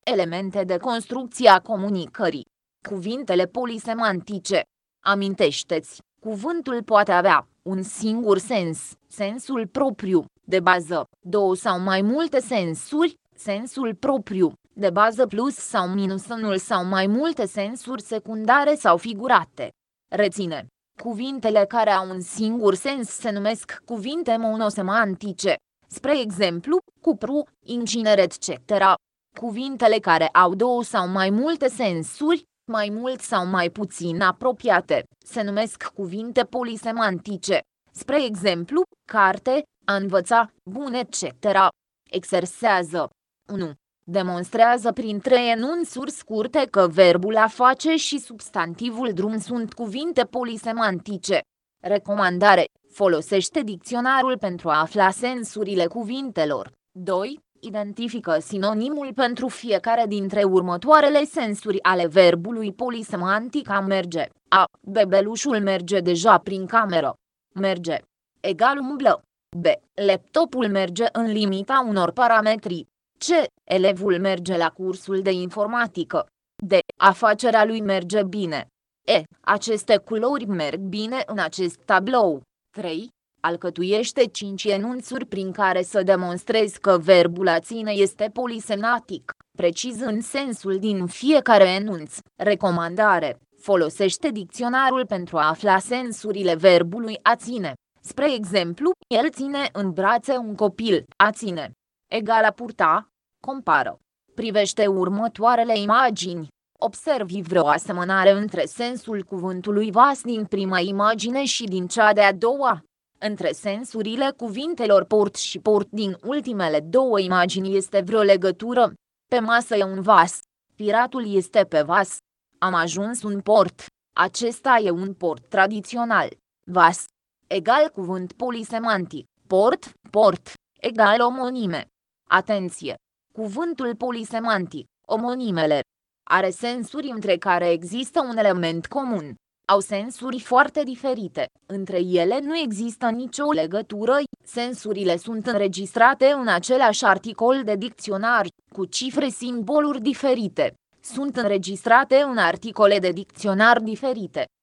Elemente de construcție a comunicării. Cuvintele polisemantice. Amintește-ți, cuvântul poate avea un singur sens, sensul propriu, de bază, două sau mai multe sensuri, sensul propriu, de bază plus sau minus unul sau mai multe sensuri secundare sau figurate. Reține. Cuvintele care au un singur sens se numesc cuvinte monosemantice. Spre exemplu, cupru, inginer etc. Cuvintele care au două sau mai multe sensuri, mai mult sau mai puțin apropiate, se numesc cuvinte polisemantice. Spre exemplu, carte, a învăța, bun etc. Exersează. 1. Demonstrează prin 3 enunțuri scurte că verbul a face și substantivul drum sunt cuvinte polisemantice. Recomandare. Folosește dicționarul pentru a afla sensurile cuvintelor. 2. Identifică sinonimul pentru fiecare dintre următoarele sensuri ale verbului polisemantic a merge. A. Bebelușul merge deja prin cameră. Merge. Egal umblă. B. Laptopul merge în limita unor parametri. C. Elevul merge la cursul de informatică. D. Afacerea lui merge bine. E. Aceste culori merg bine în acest tablou. 3. Alcătuiește 5 enunțuri prin care să demonstrezi că verbul a ține este polisemnatic, precizând sensul din fiecare enunț. Recomandare. Folosește dicționarul pentru a afla sensurile verbului a ține. Spre exemplu, el ține în brațe un copil, a ține. Egal a purta. Compară. Privește următoarele imagini. Observi vreo asemănare între sensul cuvântului vas din prima imagine și din cea de-a doua. Între sensurile cuvintelor port și port din ultimele două imagini este vreo legătură. Pe masă e un vas. Piratul este pe vas. Am ajuns un port. Acesta e un port tradițional. Vas. Egal cuvânt polisemantic. Port, port. Egal omonime. Atenție! Cuvântul polisemantic, omonimele, are sensuri între care există un element comun. Au sensuri foarte diferite, între ele nu există nicio legătură, sensurile sunt înregistrate în același articol de dicționar, cu cifre simboluri diferite. Sunt înregistrate în articole de dicționar diferite.